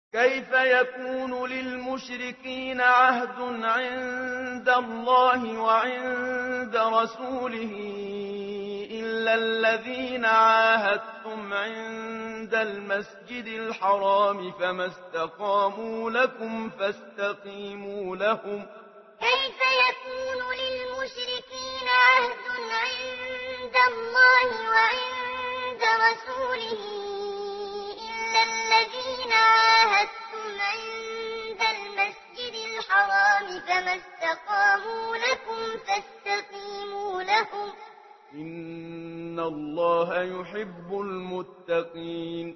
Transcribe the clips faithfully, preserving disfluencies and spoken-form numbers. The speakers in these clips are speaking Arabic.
كيف يكون للمشركين عهد عند الله وعند رسوله إلا الذين عاهدتم عند المسجد الحرام فما استقاموا لكم فاستقيموا لهم كيف يكون للمشركين عهد عند الله وعند رسوله إلا الذين عاهدتم عند المسجد الحرام فما استقاموا لكم فاستقيموا لهم إن الله يحب المتقين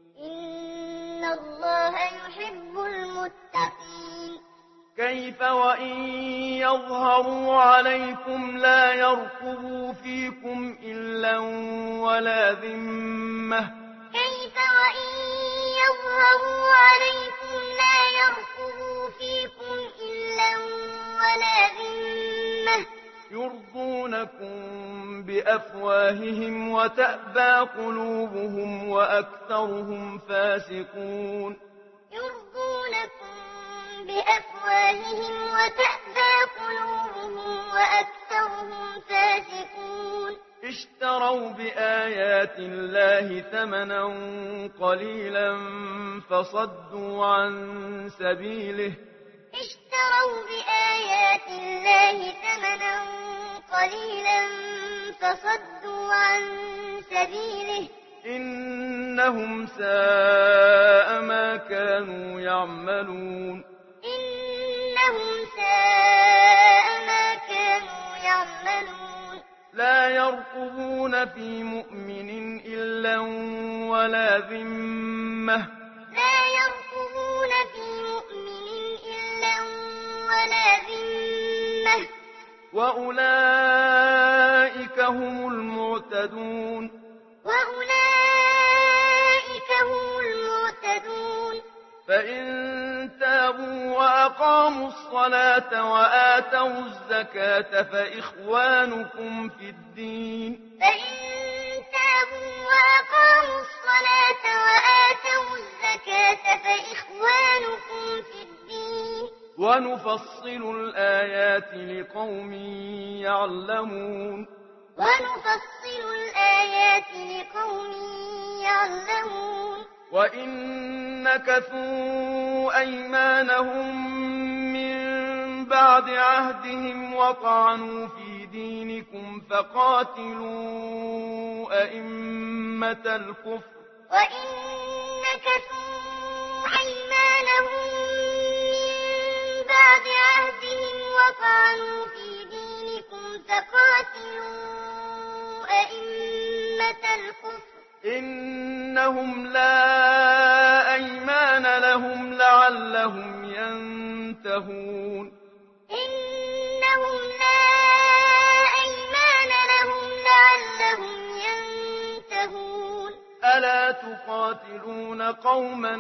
إن الله يحب المتقين كيف وإن يظهروا عليكم لا يرقبوا فيكم إلا ولا ذمة كيف وإن يظهروا عليكم لا يرقبوا فيكم إلا ولا ذمة يرضونكم بأفواههم وتأبى قلوبهم وأكثرهم فاسقون يرضونكم بأفواههم وتأبى قلوبهم وأكثرهم فاسقون اشتروا بآيات الله ثمنا قليلا فصدوا عن سبيله اشتروا بآيات الله ثمنا قليلا فصدوا عن سبيله إنهم ساء ما كانوا يعملون إنهم ساء ما كانوا يعملون لا يرقبون في مؤمن إلا ولا ذمة لا يرقبون في مؤمن إلا ولا ذمة وأولئك هم المعتدون وأولئك هم المعتدون فإن تابوا وأقاموا الصلاة وآتوا الزكاة فإخوانكم في الدين فإن تابوا وأقاموا الصلاة وآتوا الزكاة فإخوانكم في الدين ونفصل الآيات لقوم يعلمون ونفصل الآيات لقوم يعلمون وإن نكثوا أيمانهم من بعد عهدهم وطعنوا في دينكم فقاتلوا أئمة الكفر وإن نكثوا أيمانهم من بعد عهدهم وطعنوا في دينكم فقاتلوا أئمة الكفر إنهم لا أيمان لهم لعلهم ينتهون إنهم لا أيمان لهم لعلهم ينتهون ألا تقاتلون قوما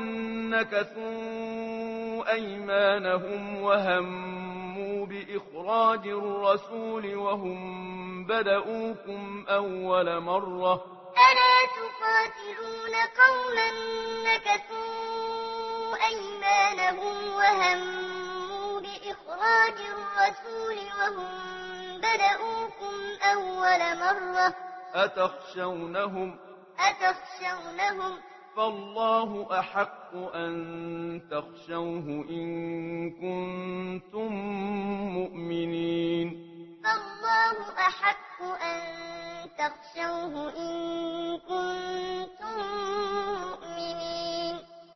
نكثوا أيمانهم وهموا بإخراج الرسول وهم بدؤوكم أول مرة ألا تقاتلون قوما نكثوا أيمانهم وهموا بإخراج الرسول وهم بدؤوكم أول مرة أتخشونهم أتخشونهم فالله أحق أن تخشوه إن كنتم مؤمنين فالله أحق أن تخشوه إن